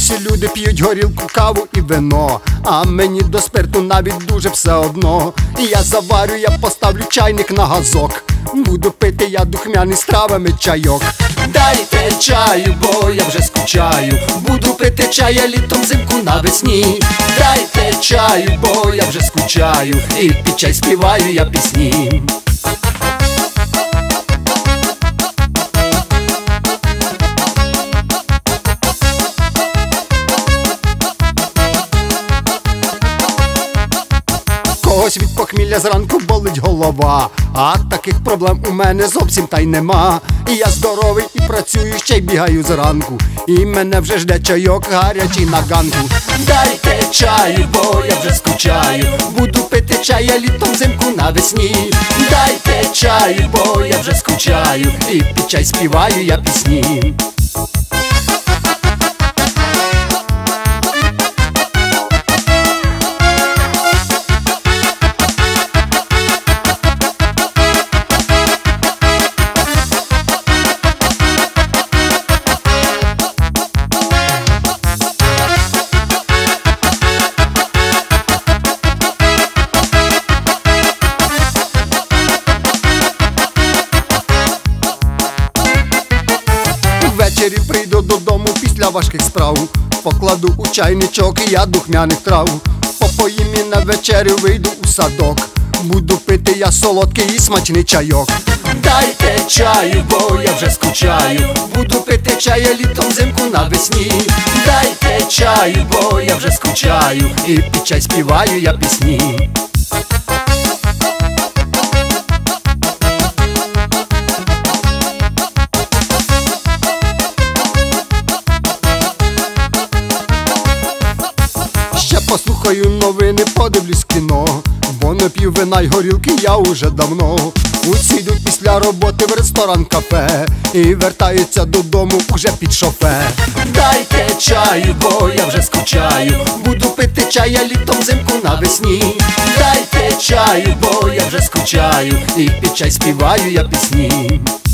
Всі люди п'ють горілку, каву і вино, а мені до спирту навіть дуже все одно. І я заварю, я поставлю чайник на газок, буду пити я духмяний з травами чайок. Дайте чаю, бо я вже скучаю, буду пити чая літом, взимку, навесні. Дайте чаю, бо я вже скучаю, і під чай співаю я пісні. Когось від похмілля зранку болить голова, а таких проблем у мене зовсім та й нема. І я здоровий і працюю, ще й бігаю зранку, і мене вже жде чайок гарячий на ганку. Дайте чаю, бо я вже скучаю, буду пити чай я літом, взимку, навесні. Дайте чаю, бо я вже скучаю, і під чай співаю я пісні. Ввечері прийду додому після важких справ, покладу у чайничок і я духмяних трав. Попоїм і на вечерю вийду у садок, буду пити я солодкий і смачний чайок. Дайте чаю, бо я вже скучаю, буду пити чай я літом, взимку, навесні. Дайте чаю, бо я вже скучаю, і під чай співаю я пісні. Послухаю новини, подивлюсь кіно, бо не п'ю вина й горілки я уже давно. Усі йдуть після роботи в ресторан, кафе, і вертаються додому уже під шофе. Дайте чаю, бо я вже скучаю, буду пити чай я літом, взимку, навесні. Дайте чаю, бо я вже скучаю, і під чай співаю я пісні.